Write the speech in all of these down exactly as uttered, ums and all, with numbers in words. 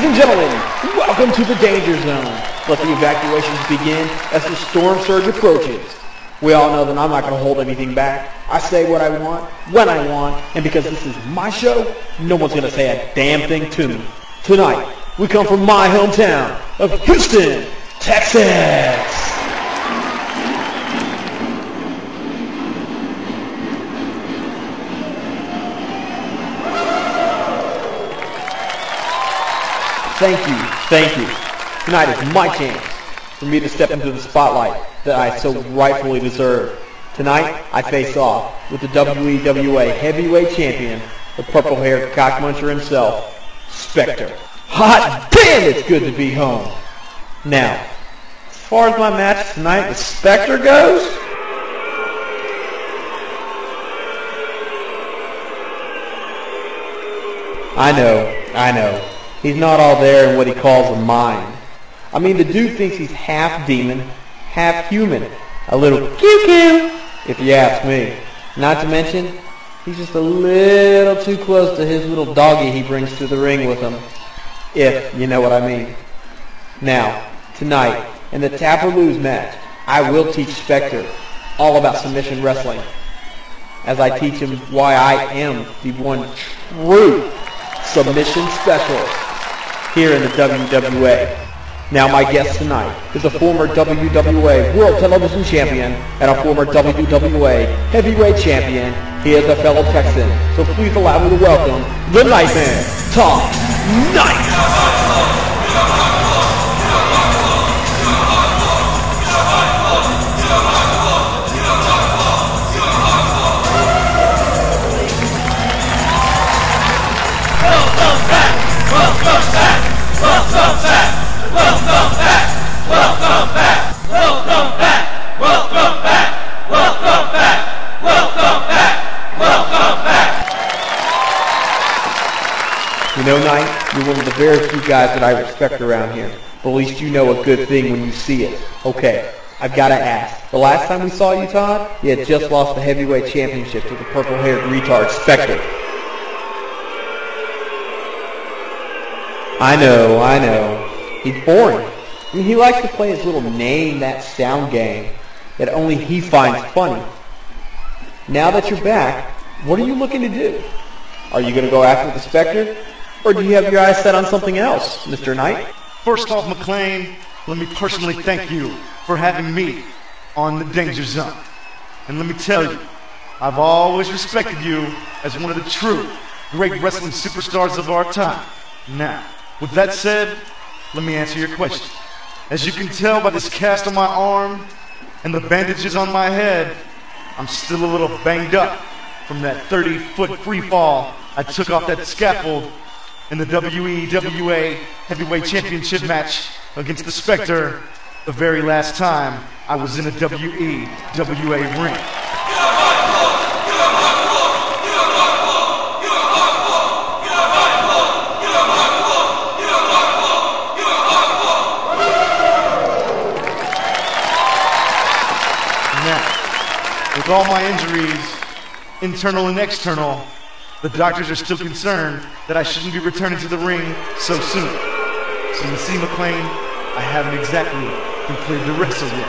Ladies and gentlemen, welcome to the Danger Zone. Let the evacuations begin as the storm surge approaches. We all know that I'm not going to hold anything back. I say what I want, when I want, and because this is my show, no one's going to say a damn thing to me. Tonight, we come from my hometown of Houston, Texas. Thank you, thank you. Tonight is my chance for me to step into the spotlight that I so rightfully deserve. Tonight, I face off with the W E W A Heavyweight Champion, the purple-haired cockmuncher himself, Spectre. Hot damn, it's good to be home. Now, as far as my match tonight with Spectre goes, I know, I know. He's not all there in what he calls a mind. I mean, the dude thinks he's half demon, half human. A little cute, if you ask me. Not to mention, he's just a little too close to his little doggy he brings to the ring with him. If you know what I mean. Now, tonight, in the Tap or Lose match, I will teach Spectre all about submission wrestling, as I teach him why I am the one true submission specialist here in the W W A. Now my guest tonight is a former W W A World Television Champion and a former W W A Heavyweight Champion. He is a fellow Texan, so please allow me to welcome the Nightmare, Top Knight. Welcome back! Welcome back! Welcome back! Welcome back! Welcome back! Welcome back! Welcome back! Welcome back! You know, Knight, you're one of the very few guys that I respect around here. But at least you know a good thing when you see it. Okay, I've got to ask. The last time we saw you, Todd, you had just lost the heavyweight championship to the purple-haired retard Spectre. I know, I know. He's boring. I mean, he likes to play his little name that sound game that only he finds funny. Now that you're back, what are you looking to do? Are you going to go after the Spectre? Or do you have your eyes set on something else, Mister Knight? First off, McLean, let me personally thank you for having me on the Danger Zone. And let me tell you, I've always respected you as one of the true great wrestling superstars of our time. Now, with that said, let me answer your question. As you can tell by this cast on my arm and the bandages on my head, I'm still a little banged up from that thirty-foot free fall I took off that scaffold in the W E W A Heavyweight Championship match against the Spectre the very last time I was in a W E W A ring. With all my injuries, internal and external, the doctors are still concerned that I shouldn't be returning to the ring so soon. So you see, McLean, I haven't exactly been cleared to wrestle yet.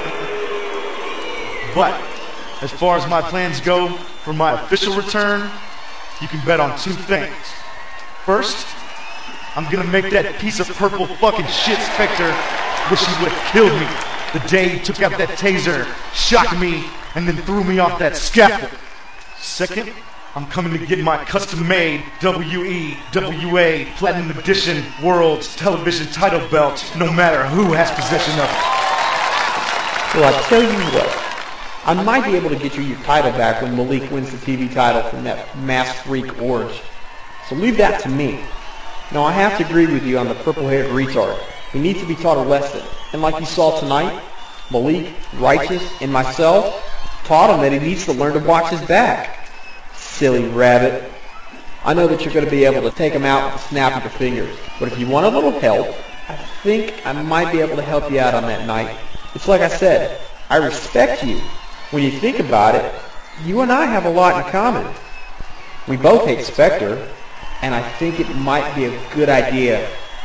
But as far as my plans go for my official return, you can bet on two things. First, I'm gonna make that piece of purple fucking shit Spectre wish he would have killed me the day he took out that taser, shocked me, and then threw me off that scaffold. Second, I'm coming to get my custom-made W E W A Platinum Edition World Television title belt, no matter who has possession of it. Well, I tell you what, I might be able to get you your title back when Malik wins the T V title from that Masked Freak Orange. So leave that to me. Now, I have to agree with you on the purple-haired retard. He needs to be taught a lesson. And like you saw tonight, Malik, Righteous, and myself taught him that he needs to learn to watch his back. Silly rabbit. I know that you're going to be able to take him out with a snap of your fingers. But if you want a little help, I think I might be able to help you out on that night. It's like I said, I respect you. When you think about it, you and I have a lot in common. We both hate Spectre, and I think it might be a good idea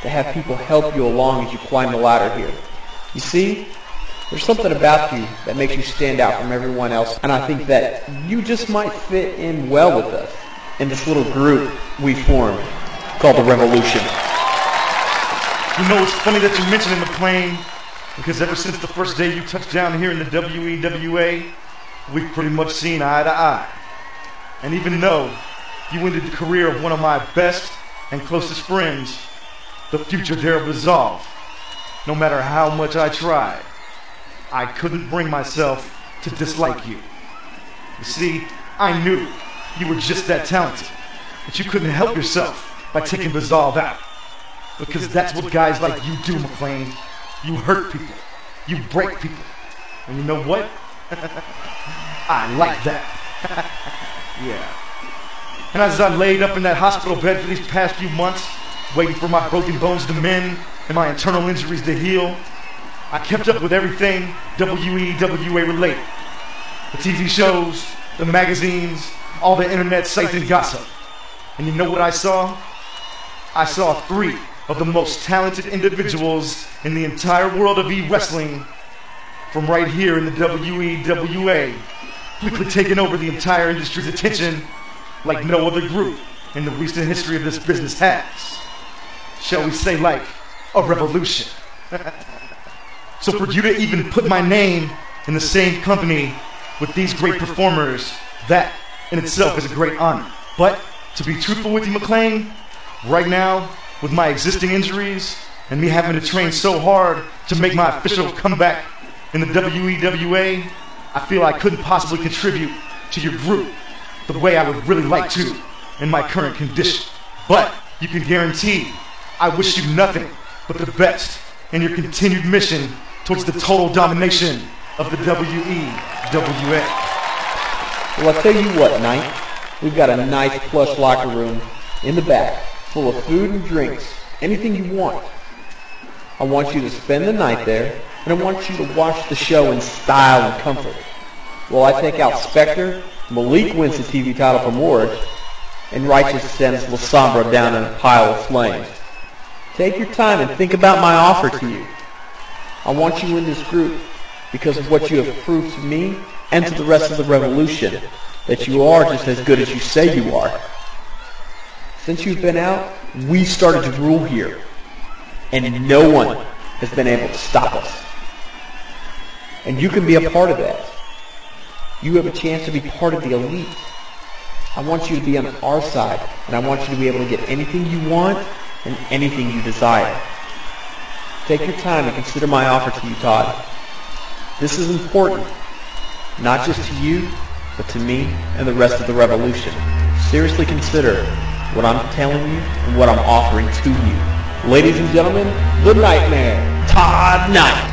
to have people help you along as you climb the ladder here. You see, there's something about you that makes you stand out from everyone else, and I think that you just might fit in well with us in this little group we formed called the Revolution. You know, it's funny that you mentioned McClain, because ever since the first day you touched down here in the W E W A, we've pretty much seen eye to eye. And even though you ended the career of one of my best and closest friends, the future there resolved. No matter how much I tried, I couldn't bring myself to dislike you. You see, I knew you were just that talented, but you couldn't help yourself by taking Resolve out. Because that's what guys like you do, McClain. You hurt people. You break people. And you know what? I like that. Yeah. And as I laid up in that hospital bed for these past few months, waiting for my broken bones to mend and my internal injuries to heal, I kept up with everything W E W A related. The T V shows, the magazines, all the internet sites and gossip. And you know what I saw? I saw three of the most talented individuals in the entire world of e-wrestling from right here in the W E W A, quickly taking over the entire industry's attention like no other group in the recent history of this business has. Shall we say like a revolution? So for you to even put my name in the same company with these great performers, that in itself is a great honor. But to be truthful with you, McClain, right now, with my existing injuries and me having to train so hard to make my official comeback in the W E W A, I feel I couldn't possibly contribute to your group the way I would really like to in my current condition. But you can guarantee I wish you nothing but the best in your continued mission towards the total domination of the W E W A. Well, I'll tell you what, Knight. We've got a nice plush locker room in the back, full of food and drinks, anything you want. I want you to spend the night there, and I want you to watch the show in style and comfort, while I take out Spectre, Malik wins the T V title from Org, and Righteous sends La Sombra down in a pile of flames. Take your time and think about my offer to you. I want you in this group because of what you have proved to me and to the rest of the Revolution, that you are just as good as you say you are. Since you've been out, we started to rule here, and no one has been able to stop us. And you can be a part of that. You have a chance to be part of the elite. I want you to be on our side, and I want you to be able to get anything you want and anything you desire. Take your time and consider my offer to you, Todd. This is important, not just to you, but to me and the rest of the Revolution. Seriously consider what I'm telling you and what I'm offering to you. Ladies and gentlemen, the Nightmare, Todd Knight.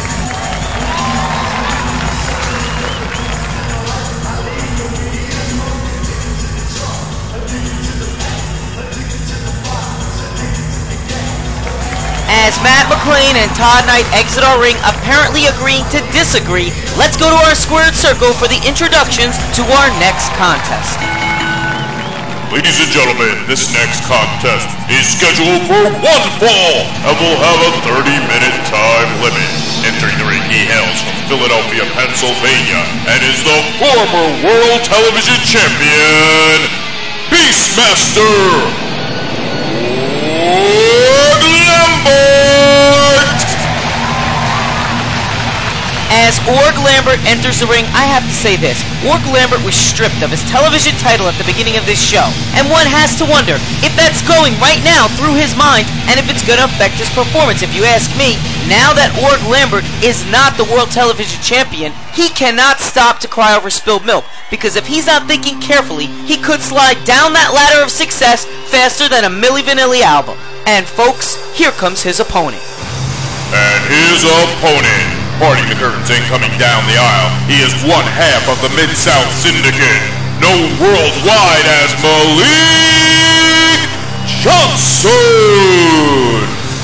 As Matt McClain and Todd Knight exit our ring, apparently agreeing to disagree, let's go to our squared circle for the introductions to our next contest. Ladies and gentlemen, this next contest is scheduled for one fall and will have a thirty minute time limit. Entering the ring, he hails from Philadelphia, Pennsylvania, and is the former World Television Champion, Beastmaster As Org Lambert enters the ring, I have to say this. Org Lambert was stripped of his television title at the beginning of this show. And one has to wonder if that's going right now through his mind and if it's going to affect his performance. If you ask me, now that Org Lambert is not the World Television Champion, he cannot stop to cry over spilled milk. Because if he's not thinking carefully, he could slide down that ladder of success faster than a Milli Vanilli album. And folks, here comes his opponent. And his opponent, parting the curtains and coming down the aisle, he is one half of the Mid-South Syndicate, known worldwide as Malik Johnson. Entering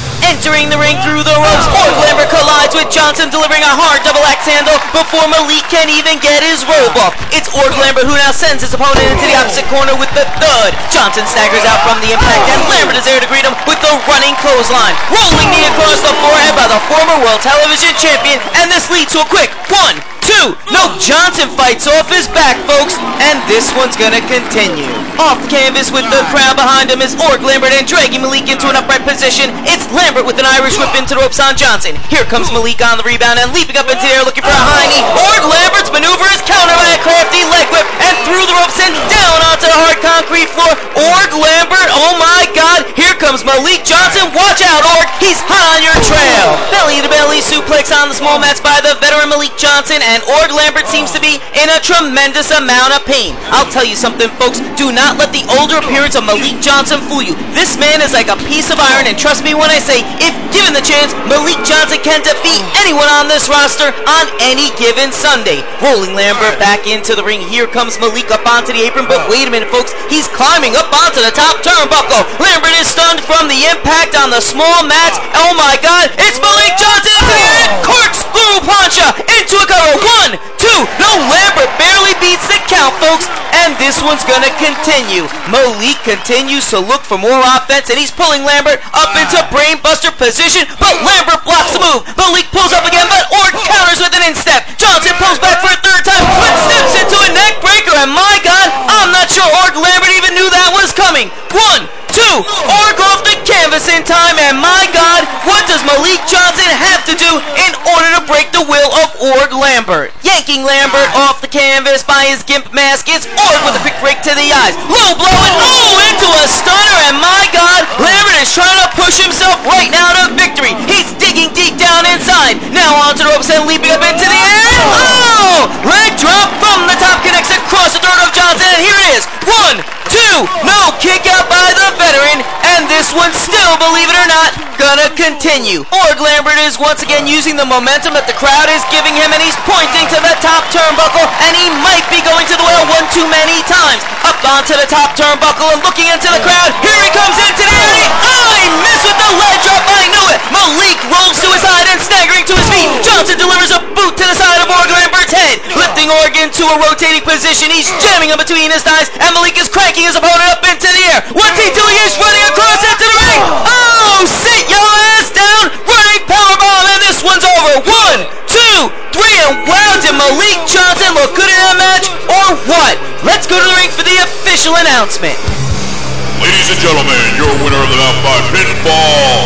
entering the ring through the ropes. Org Lambert collides with Johnson, delivering a hard double axe handle before Malik can even get his robe off. It's Org Lambert who now sends his opponent into the opposite corner with the thud. Johnson staggers out from the impact, and Lambert is there to greet him with the running clothesline. Rolling knee across the forehead by the former World Television Champion, and this leads to a quick one, two. No, Johnson fights off his back, folks, and this one's gonna continue. Off the canvas with the crowd behind him is Org Lambert, and dragging Malik into an upright position, it's Lambert with an Irish whip into the ropes on Johnson. Here comes Malik on the rebound and leaping up into the air looking for a high knee. Org Lambert's maneuver is countered by a crafty leg whip, and through the ropes and down onto the hard concrete floor. Org Lambert, oh my God, here comes Malik Johnson. Watch out, Org, he's hot on your trail. Belly to belly suplex on the small mats by the veteran Malik Johnson, and Org Lambert seems to be in a tremendous amount of pain. I'll tell you something, folks, do not let the older appearance of Malik Johnson fool you. This man is like a piece of iron, and trust me when I say, if given the chance, Malik Johnson can defeat anyone on this roster on any given Sunday. Rolling Lambert back into the ring. Here comes Malik up onto the apron, but wait a minute, folks, he's climbing up onto the top turnbuckle. Lambert is stunned from the impact on the small mats. Oh my God, it's Malik Johnson into the air, corkscrew puncher into a cover. One, two, no, Lambert barely beats the count, folks, and this one's gonna continue. Malik continues to look for more offense, and he's pulling Lambert up into brainbuster position, but Lambert blocks the move. Malik pulls up again, but Org counters with an instep. Johnson pulls back for a third time, but steps into a neck breaker, and my God, I'm not sure Org Lambert even knew that was coming. One, two, Org off the canvas in time, and my God, what does Malik Johnson have to do in order to break the will of Org Lambert? Yanking Lambert off the canvas by his gimp mask, it's Org with a quick break to the eyes. Low blow and oh, into a stunner, and my God, Lambert is trying to push himself right now to victory. He's digging deep down inside. Now onto the ropes and leaping up into the air. Oh! Leg drop from the top connects across the throat of Johnson, and here it is. One, two, no, kick out by the veteran, and this one's still, believe it or not, gonna continue. Org Lambert is once again using the momentum that the crowd is giving him, and he's pointing to the top turnbuckle, and he might be going to the well one too many times. Up onto the top turnbuckle and looking into the crowd. Here he comes into the area. Oh, he missed with the leg drop. I knew it. Malik rolls to his side and staggering to his feet. Johnson delivers a boot to the side of Org Lambert's head, lifting Org into a rotating position. He's jamming him between his thighs, and Malik is cranking his opponent up into the air. What's he doing? He's running across into the ring. Oh, sit your ass down. Running powerbomb, and this one's over. One, two, three, and wow, did Malik Johnson look good in that match, or what? Let's go to the ring for the official announcement. Ladies and gentlemen, your winner of the bout by pinfall,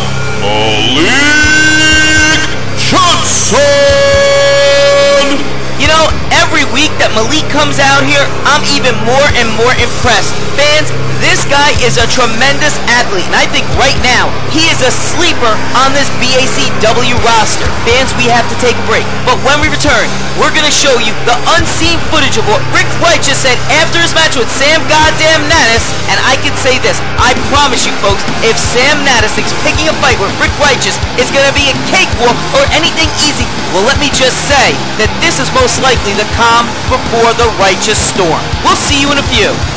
Malik Johnson! You know, every week that Malik comes out here, I'm even more and more impressed. Fans, this guy is a tremendous athlete, and I think right now, he is a sleeper on this B A C W roster. Fans, we have to take a break, but when we return, we're going to show you the unseen footage of what Rick Righteous said after his match with Sam Goddamn Natus, and I can say this, I promise you folks, if Sam Natus thinks picking a fight with Rick Righteous is going to be a cakewalk or anything easy, well, let me just say that this is most likely the calm before the righteous storm. We'll see you in a few.